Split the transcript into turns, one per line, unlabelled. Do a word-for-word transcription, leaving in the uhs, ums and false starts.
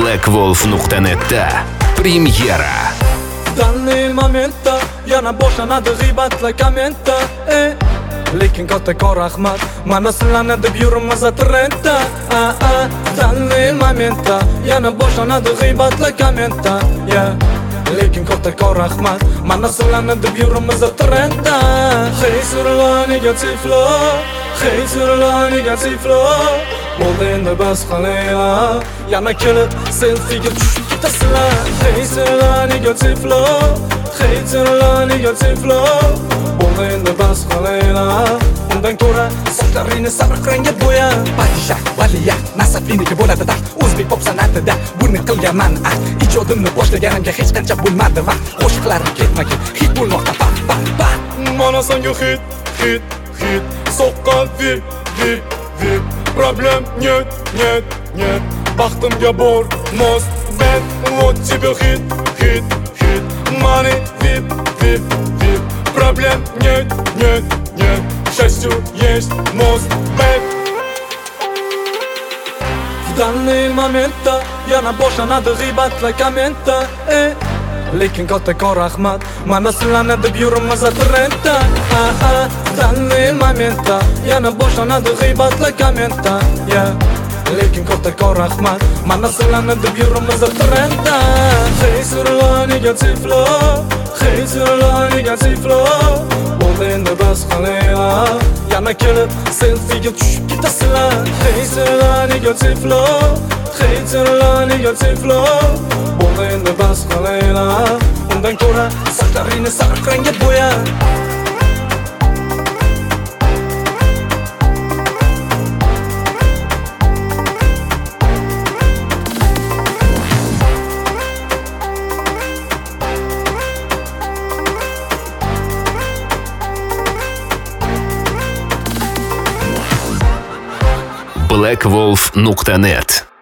блэк волф nuqta net'da premyera.
Данный моментda yana boshlanadi g'iybatlar kommentda, ey lekin kattakon rahmat, mana sizlarni deb yurimiz trendda. Данный моментda yana boshlanadi g'iybatlar kommentda, lekin kattakon rahmat, mana sizlarni deb yurimiz trendda. Heysurlar negativlar, heysurlar negativlar, bo'ldi endi bas qilinglar, yana kelib selfiega tushib ketasizlar. Heysurlar negativlar, heysurlar negativlar, bo'ldi endi bas qilinglar, undan ko'ra sochlaringni sariq rangga bo'ya. Parisha, valiya, nasabiniki bo'ladi da, o'zbek pop san'atida buni qilganman. Ijodimni boshlaganimga hech qancha bo'lmadi vaqt, qo'shiqlarim ketma-ket hit bo'lmoqda. Pa pa pa, mana senga hit, hit, hit, soqqan vip, vip, vip. Проблем нет, нет, нет, baxtimga bormas ben. Вот тебе хит, хит, хит, money, vip, vip, vip. Проблем нет, нет, нет, к счастью есть мост бэк. В данный моментda yana boshlanadi g'iybatlar kommentda, ey lekin kattakon rahmat, mana sizlarni deb yurimiz trendda. В данный моментda yana boshlanadi g'iybatlar kommentda, lekin kattakon rahmat, mana sizlarni deb yurimiz trendda. Heysurlar negativlar, heysurlar negativlar, bo'ldi endi bas qilinglar, yana kelib selfiega tushib ketasizlar. Heysurlar negativlar, heysurlar negativlar, bo'ldi endi bas qilinglar, undan ko'ra sochlaringni sariq rangga bo'ya.
блэк волф nuqta net